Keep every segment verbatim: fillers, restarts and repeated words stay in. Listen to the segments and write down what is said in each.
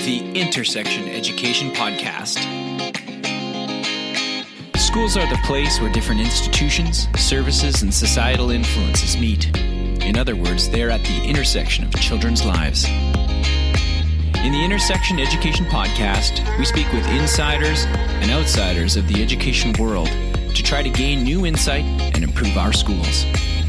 the Intersection Education Podcast. Schools are the place where different institutions, services, and societal influences meet. In other words, they are at the intersection of children's lives. In the Intersection Education Podcast, we speak with insiders and outsiders of the education world to try to gain new insight and improve our schools.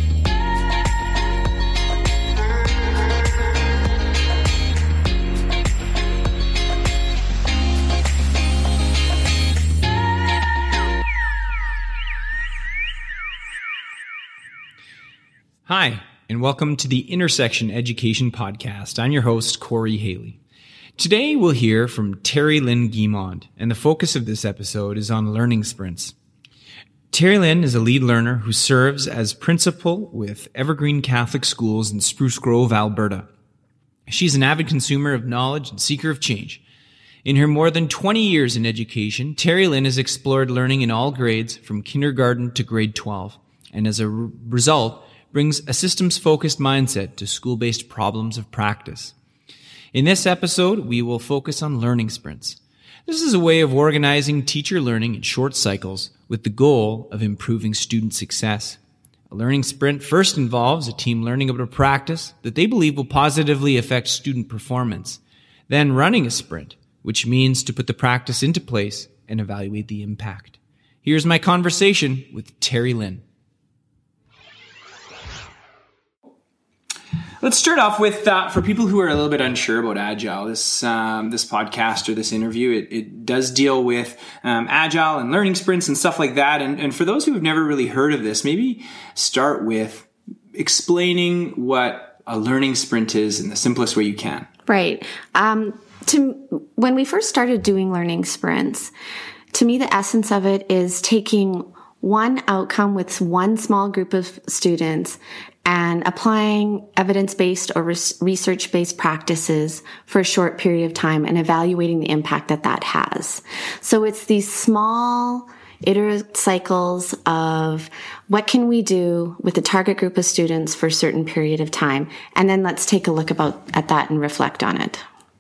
Hi, and welcome to the Intersection Education Podcast. I'm your host, Corey Haley. Today, we'll hear from Terry Lynn Guimond, and the focus of this episode is on learning sprints. Terry Lynn is a lead learner who serves as principal with Evergreen Catholic Schools in Spruce Grove, Alberta. She's an avid consumer of knowledge and seeker of change. In her more than twenty years in education, Terry Lynn has explored learning in all grades from kindergarten to grade twelve, and as a r- result, brings a systems-focused mindset to school-based problems of practice. In this episode, we will focus on learning sprints. This is a way of organizing teacher learning in short cycles with the goal of improving student success. A learning sprint first involves a team learning about a practice that they believe will positively affect student performance, then running a sprint, which means to put the practice into place and evaluate the impact. Here's my conversation with Terry Lynn. Let's start off with, uh, for people who are a little bit unsure about Agile, this um, this podcast or this interview, it, it does deal with um, Agile and learning sprints and stuff like that. And, and for those who have never really heard of this, maybe start with explaining what a learning sprint is in the simplest way you can. Right. Um, to when we first started doing learning sprints, to me, the essence of it is taking one outcome with one small group of students and applying evidence-based or research-based practices for a short period of time and evaluating the impact that that has. So it's these small iterative cycles of what can we do with a target group of students for a certain period of time, and then let's take a look about at that and reflect on it.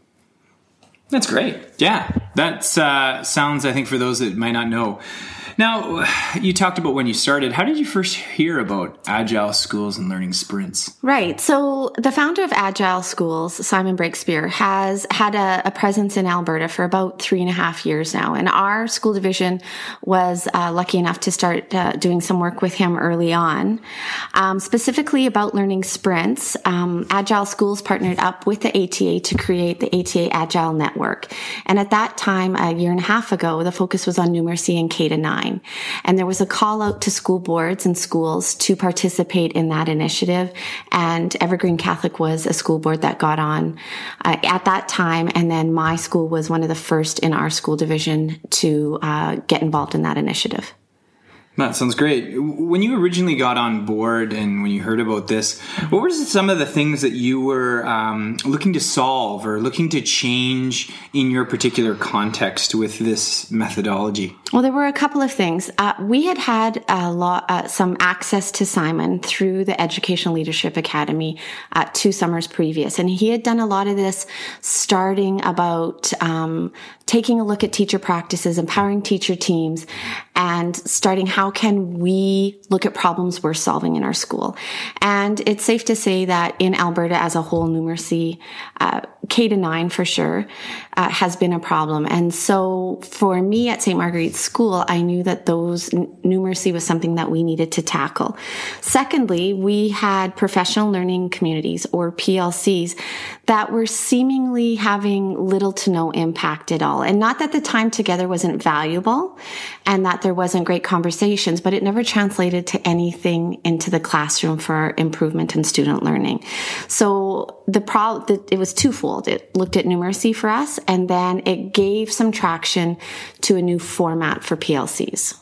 That's great. Yeah, that uh, sounds, I think, for those that might not know. Now, you talked about when you started. How did you first hear about Agile Schools and learning sprints? Right. So the founder of Agile Schools, Simon Breakspear, has had a, a presence in Alberta for about three and a half years now. And our school division was uh, lucky enough to start uh, doing some work with him early on. Um, specifically about learning sprints, um, Agile Schools partnered up with the A T A to create the A T A Agile Network. And at that time, a year and a half ago, the focus was on numeracy and K to nine. And there was a call out to school boards and schools to participate in that initiative. And Evergreen Catholic was a school board that got on uh, at that time. And then my school was one of the first in our school division to uh, get involved in that initiative. That sounds great. When you originally got on board and when you heard about this, what were some of the things that you were um, looking to solve or looking to change in your particular context with this methodology? Well, there were a couple of things. Uh, we had had a lot, uh, some access to Simon through the Educational Leadership Academy uh, two summers previous. And he had done a lot of this starting about um, taking a look at teacher practices, empowering teacher teams, and starting how can we look at problems we're solving in our school. And it's safe to say that in Alberta as a whole, numeracy, uh, K to nine for sure, uh, has been a problem. And so for me at Saint Marguerite's School, I knew that those n- numeracy was something that we needed to tackle. Secondly, we had professional learning communities or P L Cs that were seemingly having little to no impact at all. And not that the time together wasn't valuable and that there wasn't great conversations, but it never translated to anything into the classroom for improvement in student learning. So the problem, it was twofold. It looked at numeracy for us, and then it gave some traction to a new format for P L Cs.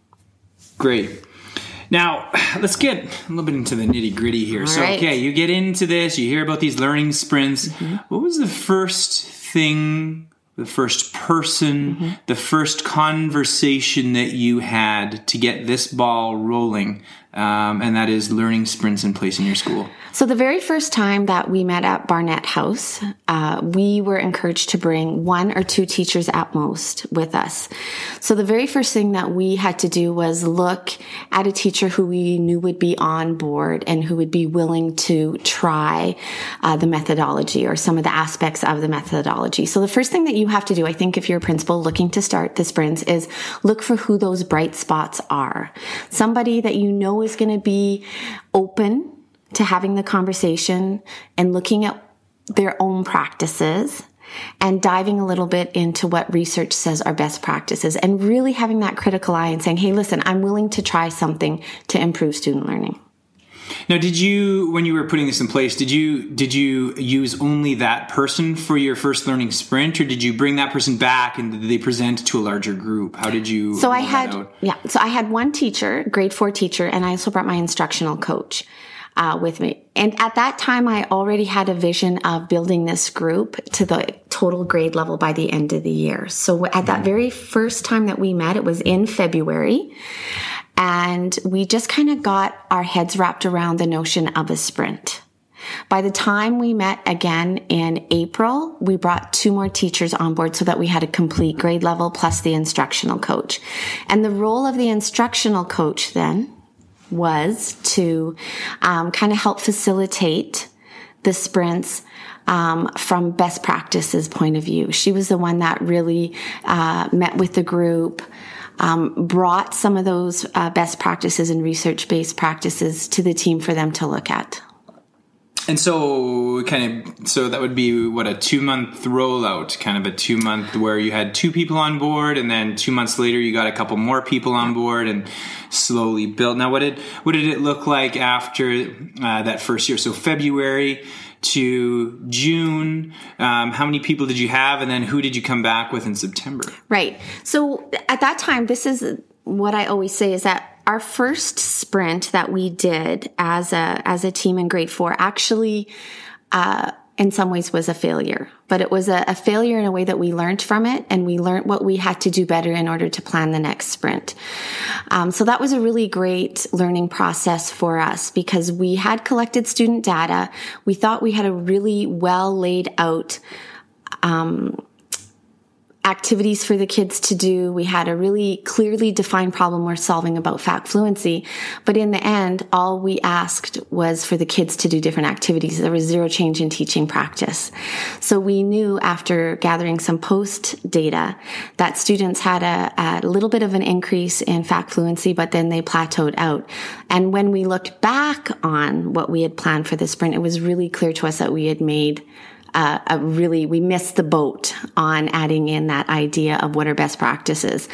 Great. Now, let's get a little bit into the nitty gritty here. All so, right. okay, you get into this, you hear about these learning sprints. Mm-hmm. What was the first thing, the first person, mm-hmm. the first conversation that you had to get this ball rolling um, and that is learning sprints in place in your school. So the very first time that we met at Barnett House, uh, we were encouraged to bring one or two teachers at most with us. So the very first thing that we had to do was look at a teacher who we knew would be on board and who would be willing to try uh, the methodology or some of the aspects of the methodology. So the first thing that you have to do, I think, if you're a principal looking to start the sprints, is look for who those bright spots are. Somebody that you know is going to be open to having the conversation and looking at their own practices and diving a little bit into what research says are best practices and really having that critical eye and saying, hey, listen, I'm willing to try something to improve student learning. Now, did you, when you were putting this in place, did you did you use only that person for your first learning sprint, or did you bring that person back and did they present to a larger group? How did you? So I had, yeah, so I had one teacher, grade four teacher, and I also brought my instructional coach uh, with me. And at that time, I already had a vision of building this group to the total grade level by the end of the year. So at that very first time that we met, it was in February. And we just kind of got our heads wrapped around the notion of a sprint. By the time we met again in April, we brought two more teachers on board so that we had a complete grade level plus the instructional coach. And the role of the instructional coach then was to um, kind of help facilitate the sprints um, from best practices point of view. She was the one that really uh, met with the group, Um, brought some of those uh, best practices and research-based practices to the team for them to look at. And so kind of, so that would be what, a two month rollout, kind of a two month where you had two people on board and then two months later you got a couple more people on board and slowly built. Now, what did, what did it look like after uh, that first year? So February to June, um, how many people did you have? And then who did you come back with in September? Right. So at that time, this is what I always say is that our first sprint that we did as a, as a team in grade four actually, uh, in some ways was a failure, but it was a, a failure in a way that we learned from it and we learned what we had to do better in order to plan the next sprint. Um, so that was a really great learning process for us because we had collected student data. We thought we had a really well laid out, um, activities for the kids to do. We had a really clearly defined problem we're solving about F A C fluency. But in the end, all we asked was for the kids to do different activities. There was zero change in teaching practice. So we knew after gathering some post data that students had a, a little bit of an increase in F A C fluency, but then they plateaued out. And when we looked back on what we had planned for the sprint, it was really clear to us that we had made Uh, a really, we missed the boat on adding in that idea of what are best practices.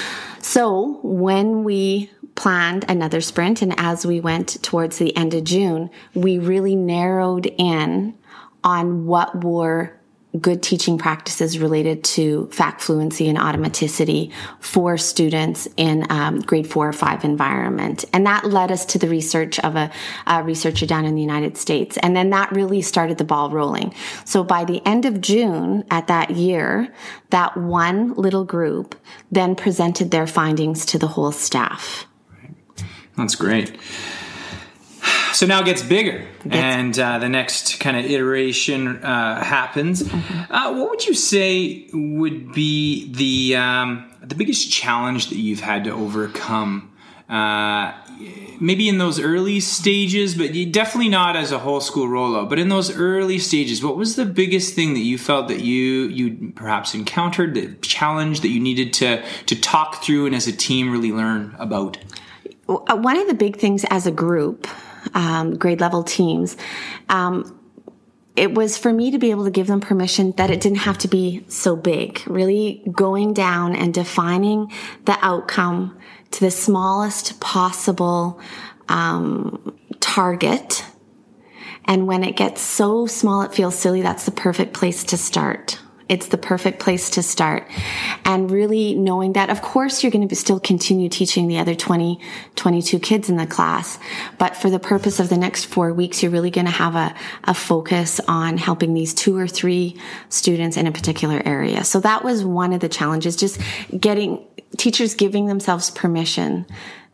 So when we planned another sprint and as we went towards the end of June, we really narrowed in on what were good teaching practices related to F A C fluency and automaticity for students in um, grade four or five environment. And that led us to the research of a, a researcher down in the United States. And then that really started the ball rolling. So by the end of June at that year, that one little group then presented their findings to the whole staff. That's great. So now it gets bigger, and uh, the next kind of iteration uh, happens. Mm-hmm. Uh, what would you say would be the um, the biggest challenge that you've had to overcome? Uh, maybe in those early stages, but definitely not as a whole school rollout. But in those early stages, what was the biggest thing that you felt that you you perhaps encountered, the challenge that you needed to to talk through and as a team really learn about? One of the big things as a group. Um, grade level teams, um, it was for me to be able to give them permission that it didn't have to be so big, really going down and defining the outcome to the smallest possible um, target. And when it gets so small it feels silly, that's the perfect place to start. It's the perfect place to start. And really knowing that, of course, you're going to still continue teaching the other twenty, twenty-two kids in the class. But for the purpose of the next four weeks, you're really going to have a, a focus on helping these two or three students in a particular area. So that was one of the challenges, just getting teachers giving themselves permission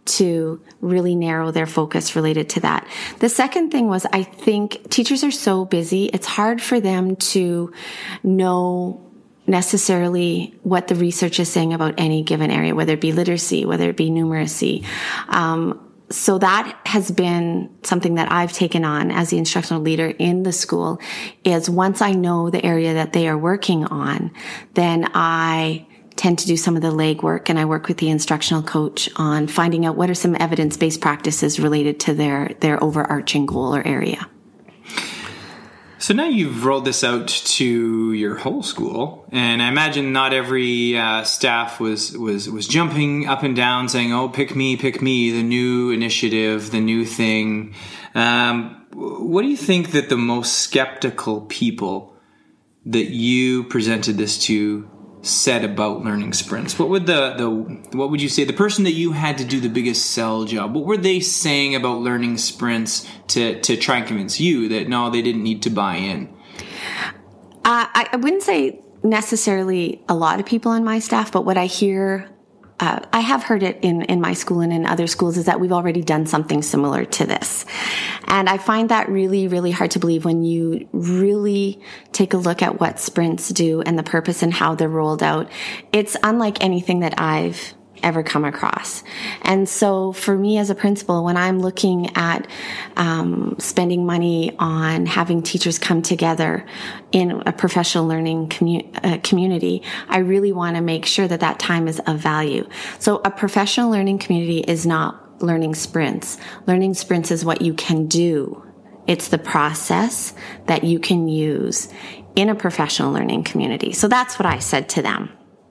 to really narrow their focus related to that. The second thing was, I think teachers are so busy, it's hard for them to know necessarily what the research is saying about any given area, whether it be literacy, whether it be numeracy. Um, so that has been something that I've taken on as the instructional leader in the school, is once I know the area that they are working on, then I tend to do some of the legwork, and I work with the instructional coach on finding out what are some evidence-based practices related to their, their overarching goal or area. So now you've rolled this out to your whole school, and I imagine not every uh, staff was, was, was jumping up and down saying, oh, pick me, pick me, the new initiative, the new thing. Um, what do you think that the most skeptical people that you presented this to said about learning sprints? What would the, the what would you say, the person that you had to do the biggest sell job, what were they saying about learning sprints to, to try and convince you that no, they didn't need to buy in? Uh, I, I wouldn't say necessarily a lot of people on my staff, but what I hear, uh, I have heard it in, in my school and in other schools, is that we've already done something similar to this. And I find that really, really hard to believe when you really take a look at what sprints do and the purpose and how they're rolled out. It's unlike anything that I've ever come across. And so for me as a principal, when I'm looking at um, spending money on having teachers come together in a professional learning commu- uh, community, I really want to make sure that that time is of value. So a professional learning community is not learning sprints. Learning sprints is what you can do. It's the process that you can use in a professional learning community. So that's what I said to them.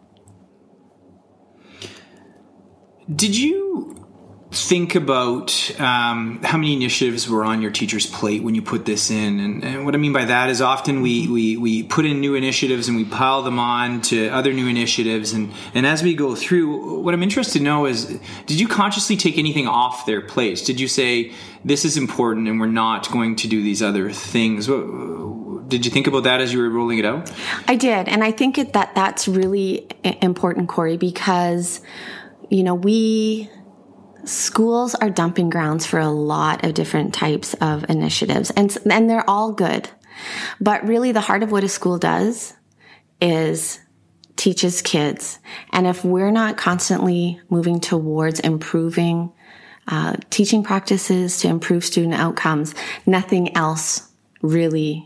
Did you think about um, how many initiatives were on your teacher's plate when you put this in? And, and what I mean by that is often we, we, we put in new initiatives and we pile them on to other new initiatives. And, and as we go through, what I'm interested to know is, did you consciously take anything off their plates? Did you say, this is important and we're not going to do these other things? What, did you think about that as you were rolling it out? I did. And I think it, that that's really important, Corey, because, you know, we... schools are dumping grounds for a lot of different types of initiatives, and and they're all good. But really the heart of what a school does is teaches kids. And if we're not constantly moving towards improving uh, teaching practices to improve student outcomes, nothing else really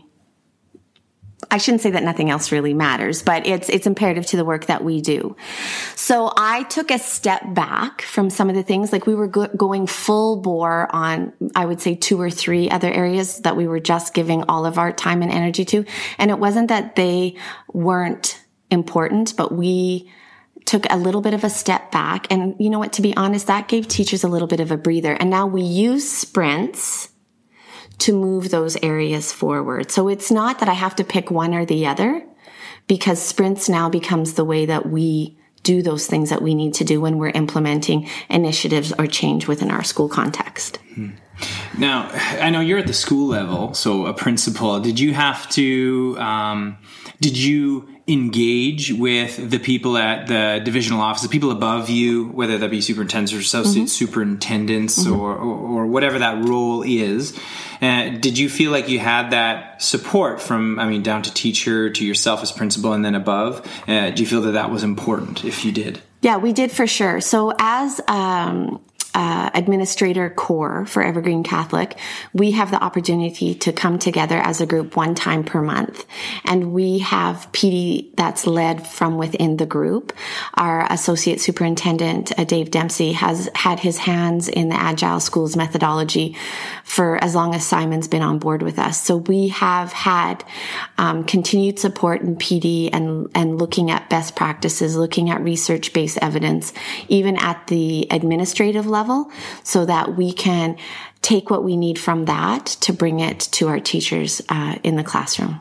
I shouldn't say that nothing else really matters, but it's it's imperative to the work that we do. So I took a step back from some of the things, like we were go- going full bore on, I would say, two or three other areas that we were just giving all of our time and energy to. And it wasn't that they weren't important, but we took a little bit of a step back. And you know what, to be honest, that gave teachers a little bit of a breather. And now we use sprints to move those areas forward. So it's not that I have to pick one or the other, because sprints now becomes the way that we do those things that we need to do when we're implementing initiatives or change within our school context. Hmm. Now, I know you're at the school level, so a principal. Did you have to, um, did you engage with the people at the divisional office, the people above you, whether that be superintendents or associate mm-hmm. superintendents mm-hmm. or, or, or whatever that role is? Uh, did you feel like you had that support from, I mean, down to teacher, to yourself as principal, and then above? Uh, do you feel that that was important, if you did? Yeah, we did for sure. So as um, uh, administrator core for Evergreen Catholic, we have the opportunity to come together as a group one time per month. And we have P D that's led from within the group. Our associate superintendent, uh, Dave Dempsey, has had his hands in the Agile Schools methodology for as long as Simon's been on board with us. So we have had um, continued support in P D and, and looking at best practices, looking at research-based evidence, even at the administrative level, so that we can take what we need from that to bring it to our teachers uh, in the classroom.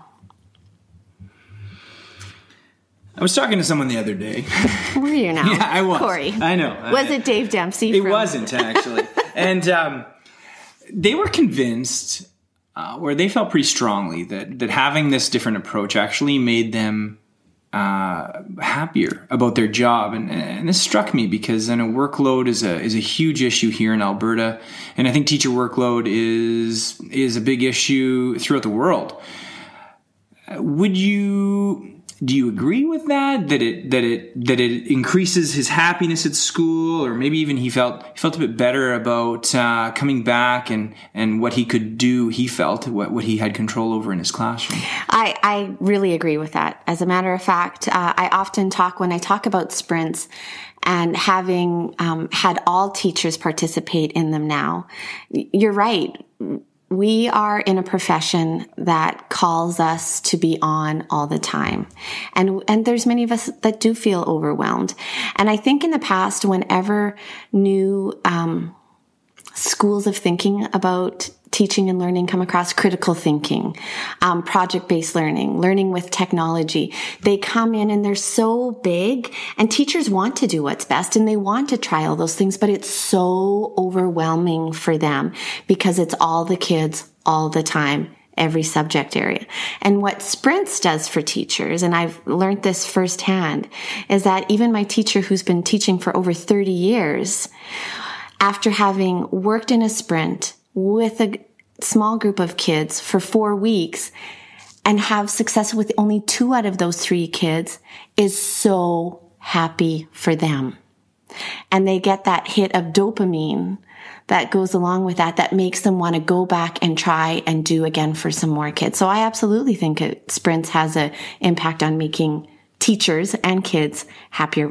I was talking to someone the other day. Were you now? Yeah, I was. Corey. I know. Was I, it Dave Dempsey? It from- wasn't, actually. And um, they were convinced, uh, or they felt pretty strongly, that, that having this different approach actually made them uh, happier about their job. And, and this struck me because I know workload is a is a huge issue here in Alberta, and I think teacher workload is is a big issue throughout the world. Would you? Do you agree with that? That it that it that it increases his happiness at school, or maybe even he felt he felt a bit better about uh, coming back and, and what he could do. He felt what what he had control over in his classroom. I I really agree with that. As a matter of fact, uh, I often talk when I talk about sprints and having um, had all teachers participate in them now. You're right. We are in a profession that calls us to be on all the time. And, and there's many of us that do feel overwhelmed. And I think in the past, whenever new, um, schools of thinking about teaching and learning come across, critical thinking, um, project-based learning, learning with technology, they come in and they're so big, and teachers want to do what's best and they want to try all those things, but it's so overwhelming for them because it's all the kids all the time, every subject area. And what Sprints does for teachers, and I've learned this firsthand, is that even my teacher who's been teaching for over thirty years, after having worked in a sprint with a small group of kids for four weeks and have success with only two out of those three kids, is so happy for them. And they get that hit of dopamine that goes along with that, that makes them want to go back and try and do again for some more kids. So I absolutely think it, Sprints has an impact on making teachers and kids happier.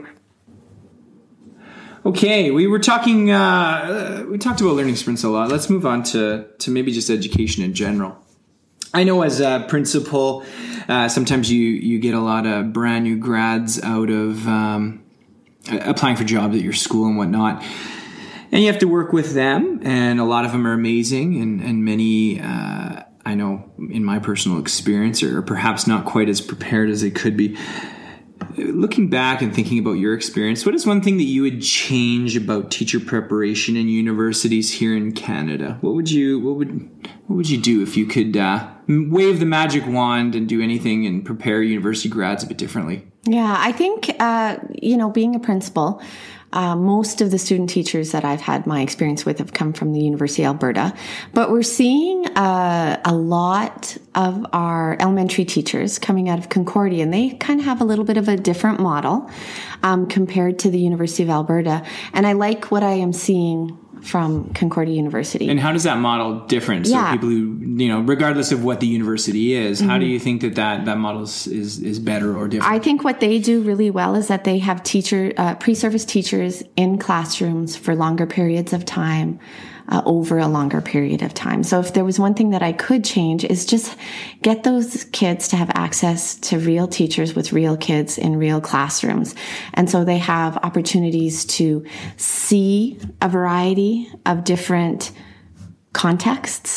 Okay, we were talking, uh, we talked about learning sprints a lot. Let's move on to, to maybe just education in general. I know as a principal, uh, sometimes you, you get a lot of brand new grads out of um, applying for jobs at your school and whatnot. And you have to work with them, and a lot of them are amazing, and, and many, uh, I know in my personal experience, are perhaps not quite as prepared as they could be. Looking back and thinking about your experience, what is one thing that you would change about teacher preparation in universities here in Canada? What would you what would what would you do if you could uh, wave the magic wand and do anything and prepare university grads a bit differently? Yeah, I think uh, you know, being a principal, Uh, most of the student teachers that I've had my experience with have come from the University of Alberta, but we're seeing uh, a lot of our elementary teachers coming out of Concordia, and they kind of have a little bit of a different model um, compared to the University of Alberta. And I like what I am seeing from Concordia University. And how does that model differ? So yeah. people who, you know, regardless of what the university is, mm-hmm. how do you think that that, that model is, is, is better or different? I think what they do really well is that they have teacher, uh, pre-service teachers in classrooms for longer periods of time, uh, over a longer period of time. So if there was one thing that I could change, is just get those kids to have access to real teachers with real kids in real classrooms. And so they have opportunities to see a variety of different contexts,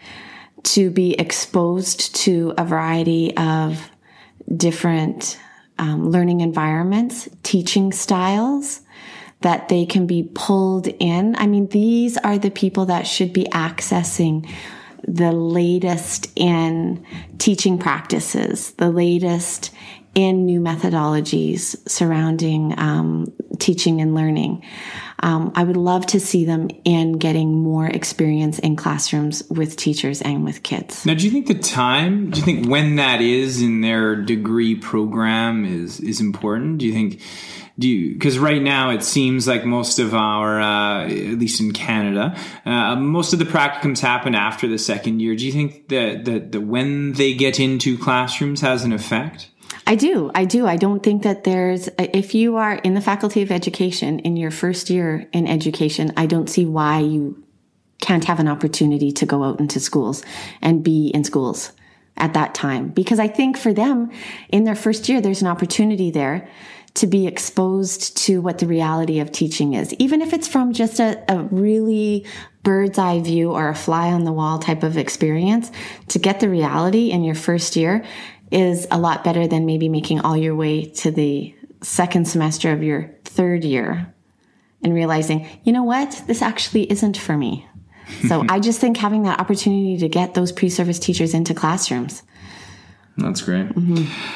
to be exposed to a variety of different um, learning environments, teaching styles, that they can be pulled in. I mean, these are the people that should be accessing the latest in teaching practices, the latest in new methodologies surrounding um, teaching and learning. Um, I would love to see them in getting more experience in classrooms with teachers and with kids. Now, do you think the time, do you think when that is in their degree program is, is important? Do you think, do you, because right now it seems like most of our, uh, at least in Canada, uh, most of the practicums happen after the second year. Do you think that, that, that when they get into classrooms has an effect? I do. I do. I don't think that there's, if you are in the Faculty of Education in your first year in education, I don't see why you can't have an opportunity to go out into schools and be in schools at that time. Because I think for them in their first year, there's an opportunity there to be exposed to what the reality of teaching is. Even if it's from just a, a really bird's eye view or a fly on the wall type of experience, to get the reality in your first year is a lot better than maybe making all your way to the second semester of your third year and realizing, you know what, this actually isn't for me. So I just think having that opportunity to get those pre-service teachers into classrooms. That's great. Mm-hmm.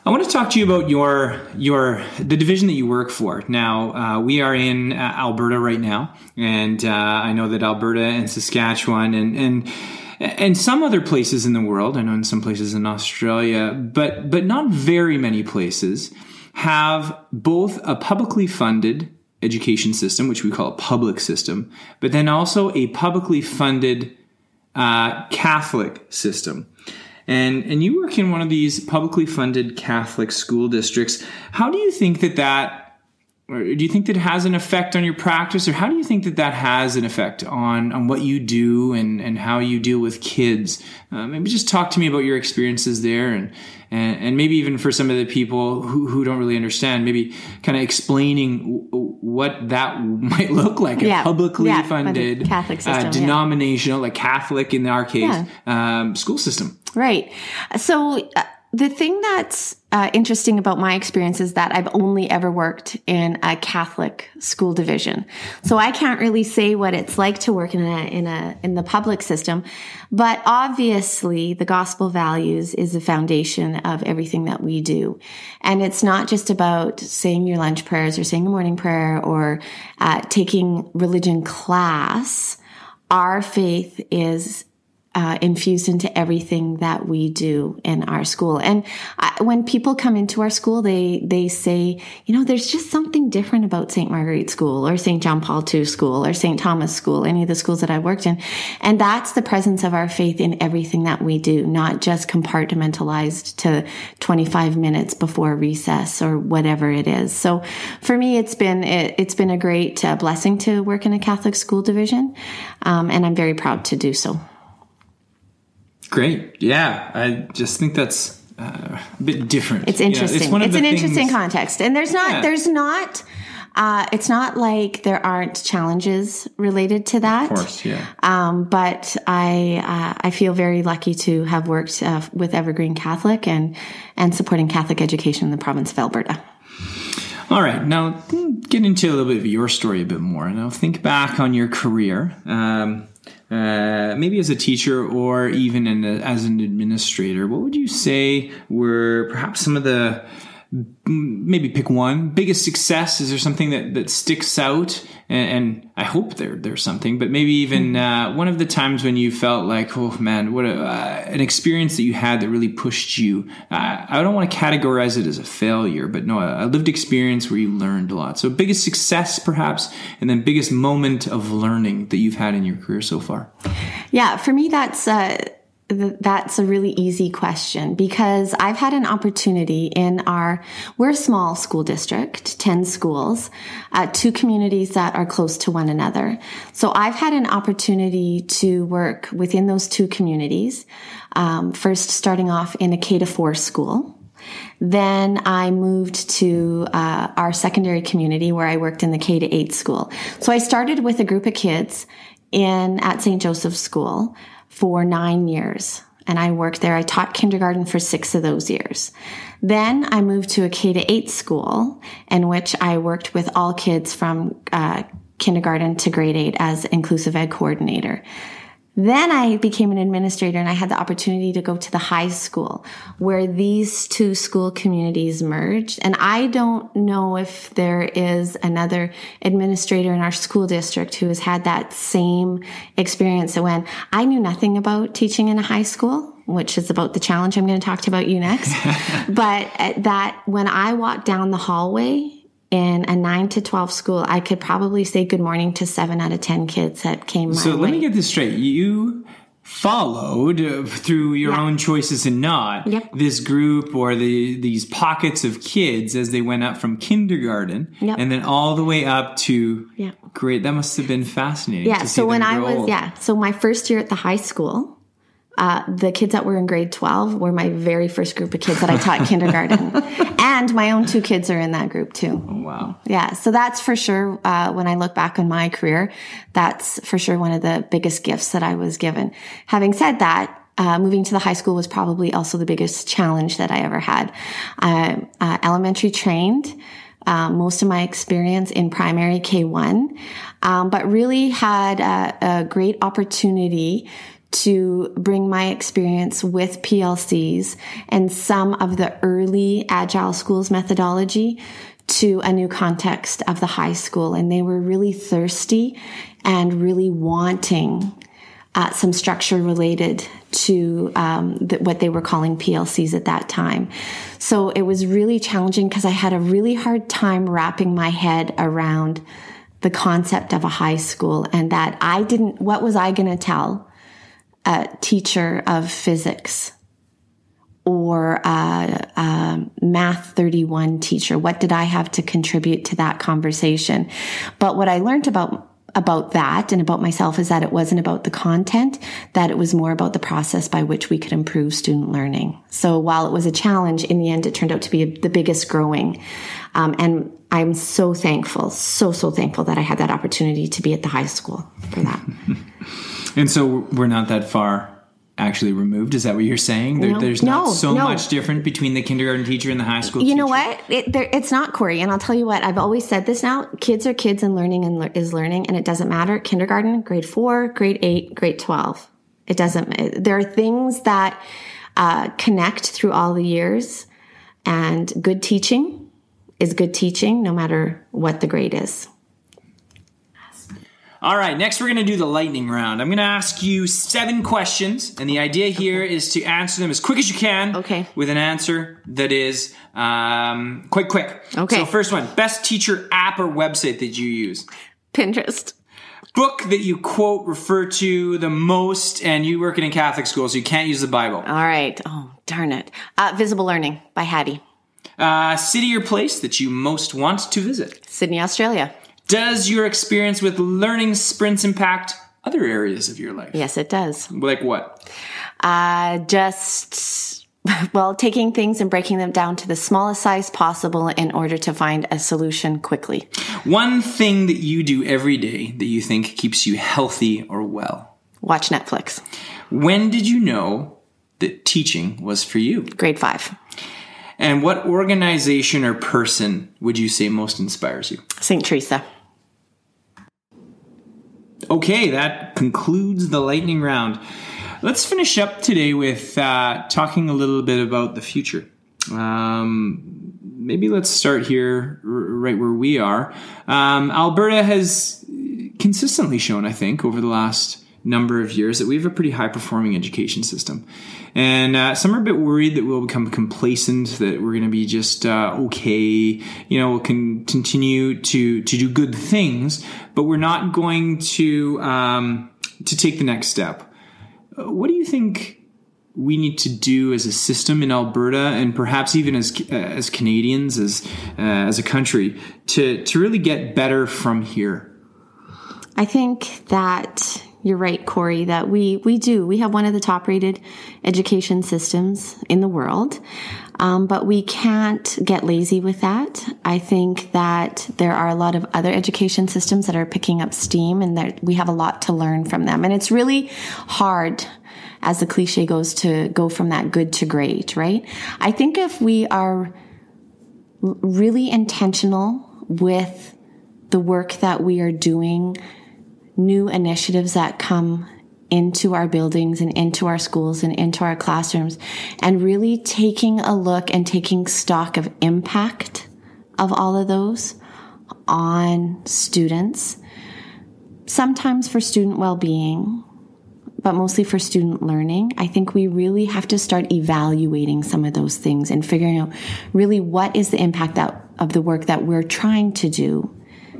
I want to talk to you about your your the division that you work for. Now, uh, we are in uh, Alberta right now, and uh, I know that Alberta and Saskatchewan and and and some other places in the world, I know in some places in Australia, but but not very many places have both a publicly funded education system, which we call a public system, but then also a publicly funded uh, Catholic system. And and you work in one of these publicly funded Catholic school districts. How do you think that that, or do you think that it has an effect on your practice, or how do you think that that has an effect on, on what you do and, and how you deal with kids? Uh, maybe just talk to me about your experiences there, and, and, and maybe even for some of the people who, who don't really understand, maybe kind of explaining w- what that might look like, yeah. a publicly yeah, funded Catholic system, uh, denominational, yeah. like Catholic in our case, yeah. um, school system. Right. So uh, the thing that's uh, interesting about my experience is that I've only ever worked in a Catholic school division. So I can't really say what it's like to work in a, in a, in the public system. But obviously the gospel values is the foundation of everything that we do. And it's not just about saying your lunch prayers or saying a morning prayer or uh, taking religion class. Our faith is Uh, infused into everything that we do in our school. And I, when people come into our school, they, they say, you know, there's just something different about Saint Marguerite School or Saint John Paul the Second School or Saint Thomas School, any of the schools that I worked in. And that's the presence of our faith in everything that we do, not just compartmentalized to twenty-five minutes before recess or whatever it is. So for me, it's been, it, it's been a great uh, blessing to work in a Catholic school division. Um, and I'm very proud to do so. Great. Yeah. I just think that's uh, a bit different. It's interesting. You know, it's, it's an things... interesting context. And there's not, yeah. there's not, uh, it's not like there aren't challenges related to that. Of course, yeah. Um, but I, uh, I feel very lucky to have worked uh, with Evergreen Catholic and, and supporting Catholic education in the province of Alberta. All right. Now get into a little bit of your story a bit more. Now think back on your career. Um, Uh, maybe as a teacher or even in a, as an administrator, what would you say were perhaps some of the, maybe pick one, biggest success? Is there something that, that sticks out? And, and I hope there there's something, but maybe even uh, one of the times when you felt like, oh man, what a, uh, an experience that you had that really pushed you. Uh, I don't want to categorize it as a failure, but no, a, a lived experience where you learned a lot. So biggest success perhaps, and then biggest moment of learning that you've had in your career so far. Yeah, for me, that's... Uh That's a really easy question because I've had an opportunity in our, we're a small school district, ten schools, uh, two communities that are close to one another. So I've had an opportunity to work within those two communities, um, first starting off in a K to four school. Then I moved to uh, our secondary community where I worked in the K to eight school. So I started with a group of kids in at Saint Joseph's School for nine years. And I worked there. I taught kindergarten for six of those years. Then I moved to a K to eight school in which I worked with all kids from uh, kindergarten to grade eight as inclusive ed coordinator. Then I became an administrator and I had the opportunity to go to the high school where these two school communities merged. And I don't know if there is another administrator in our school district who has had that same experience. So when I knew nothing about teaching in a high school, which is about the challenge I'm going to talk to about you next, but that when I walked down the hallway in a nine to twelve school, I could probably say good morning to seven out of ten kids that came my so way. So let me get this straight. You followed uh, through your yeah. own choices and not yep. this group or the these pockets of kids as they went up from kindergarten yep. and then all the way up to yep. grade. That must have been fascinating. Yeah. To so see when them I grow was, old. yeah. So my first year at the high school, Uh, the kids that were in grade twelve were my very first group of kids that I taught kindergarten. And my own two kids are in that group too. Oh, wow. Yeah. So that's for sure, uh, when I look back on my career, that's for sure one of the biggest gifts that I was given. Having said that, uh, moving to the high school was probably also the biggest challenge that I ever had. Uh, uh, elementary trained. Um, most of my experience in primary K one, um, but really had a, a great opportunity to bring my experience with P L Cs and some of the early Agile Schools methodology to a new context of the high school. And they were really thirsty and really wanting uh, some structure related to um, the, what they were calling P L Cs at that time. So it was really challenging because I had a really hard time wrapping my head around the concept of a high school, and that I didn't, what was I going to tell a teacher of physics or a, a math thirty-one teacher? What did I have to contribute to that conversation? But what I learned about about that and about myself is that it wasn't about the content, that it was more about the process by which we could improve student learning. So while it was a challenge, in the end, it turned out to be a, the biggest growing. Um, and I'm so thankful, so, so thankful that I had that opportunity to be at the high school for that. And so we're not that far actually removed. Is that what you're saying? There, no, there's not no, so no. much different between the kindergarten teacher and the high school you teacher? know what? It, there, it's not, Corey. And I'll tell you what, I've always said this now. Kids are kids and learning and le- is learning. And it doesn't matter. Kindergarten, grade four, grade eight, grade twelve. It doesn't, there are things that uh, connect through all the years. And good teaching is good teaching no matter what the grade is. All right, next we're going to do the lightning round. I'm going to ask you seven questions, and the idea here okay. is to answer them as quick as you can okay. with an answer that is um, quite quick. Okay. So first one, best teacher app or website that you use? Pinterest. Book that you quote, refer to the most, and you work in a Catholic school, so you can't use the Bible. All right. Oh, darn it. Uh, Visible Learning by Hattie. Uh, city or place that you most want to visit? Sydney, Australia. Does your experience with learning sprints impact other areas of your life? Yes, it does. Like what? Uh, just, well, taking things and breaking them down to the smallest size possible in order to find a solution quickly. One thing that you do every day that you think keeps you healthy or well? Watch Netflix. When did you know that teaching was for you? Grade five. And what organization or person would you say most inspires you? Saint Teresa. Okay, that concludes the lightning round. Let's finish up today with uh, talking a little bit about the future. Um, maybe let's start here r- right where we are. Um, Alberta has consistently shown, I think, over the last number of years that we have a pretty high-performing education system. And uh, some are a bit worried that we'll become complacent, that we're going to be just uh, okay, you know, we'll con- continue to to do good things, but we're not going to um, to take the next step. Uh, what do you think we need to do as a system in Alberta, and perhaps even as uh, as Canadians, as uh, as a country, to to really get better from here? I think that you're right, Corey, that we, we do. We have one of the top rated education systems in the world. Um, but we can't get lazy with that. I think that there are a lot of other education systems that are picking up steam, and that we have a lot to learn from them. And it's really hard, as the cliche goes, to go from that good to great, right? I think if we are really intentional with the work that we are doing, new initiatives that come into our buildings and into our schools and into our classrooms, and really taking a look and taking stock of impact of all of those on students, sometimes for student well-being, but mostly for student learning. I think we really have to start evaluating some of those things and figuring out really what is the impact that, of the work that we're trying to do.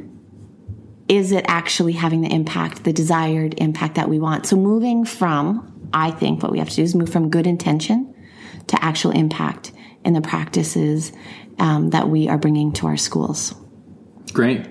Is it actually having the impact, the desired impact that we want? So moving from, I think what we have to do is move from good intention to actual impact in the practices um, that we are bringing to our schools. Great.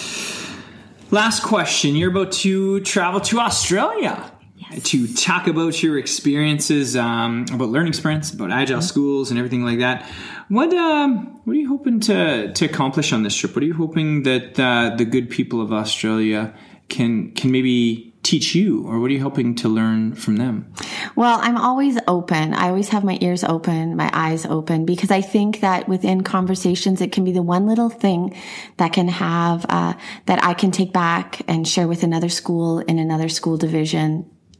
Last question. You're about to travel to Australia. Yes. To talk about your experiences, um, about learning sprints, about agile mm-hmm. schools and everything like that. What um, what are you hoping to to accomplish on this trip? What are you hoping that uh, the good people of Australia can can maybe teach you, or what are you hoping to learn from them? Well, I'm always open. I always have my ears open, my eyes open, because I think that within conversations, it can be the one little thing that can have uh, that I can take back and share with another school in another school division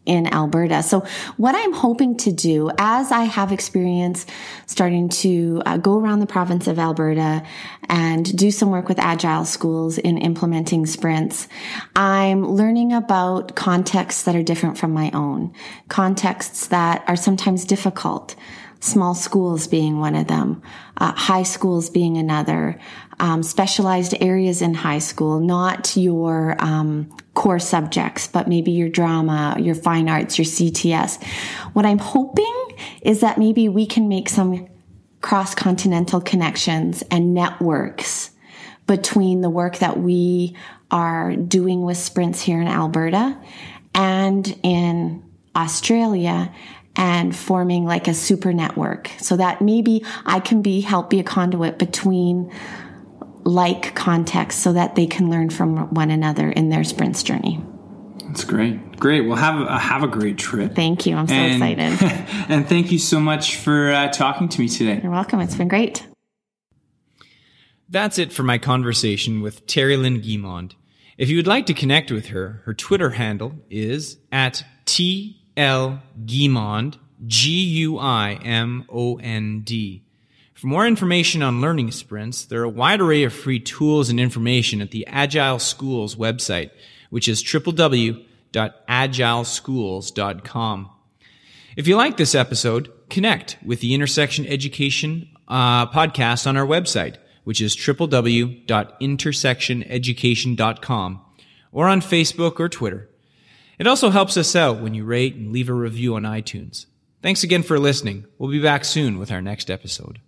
in Alberta. So what I'm hoping to do, as I have experience starting to uh, go around the province of Alberta and do some work with Agile schools in implementing sprints, I'm learning about contexts that are different from my own, contexts that are sometimes difficult. Small schools being one of them, uh, high schools being another, um, specialized areas in high school, not your um, core subjects, but maybe your drama, your fine arts, your C T S. What I'm hoping is that maybe we can make some cross-continental connections and networks between the work that we are doing with sprints here in Alberta and in Australia, and forming like a super network so that maybe I can be help be a conduit between like contexts so that they can learn from one another in their sprints journey. That's great. Great. Well, have a, have a great trip. Thank you. I'm so and, excited. And thank you so much for uh, talking to me today. You're welcome. It's been great. That's it for my conversation with Terry Lynn Guimond. If you would like to connect with her, her Twitter handle is at T L Guimond, G U I M O N D. For more information on learning sprints, there are a wide array of free tools and information at the Agile Schools website, which is w w w dot agile schools dot com. If you like this episode, connect with the Intersection Education uh, podcast on our website, which is w w w dot intersection education dot com, or on Facebook or Twitter. It also helps us out when you rate and leave a review on iTunes. Thanks again for listening. We'll be back soon with our next episode.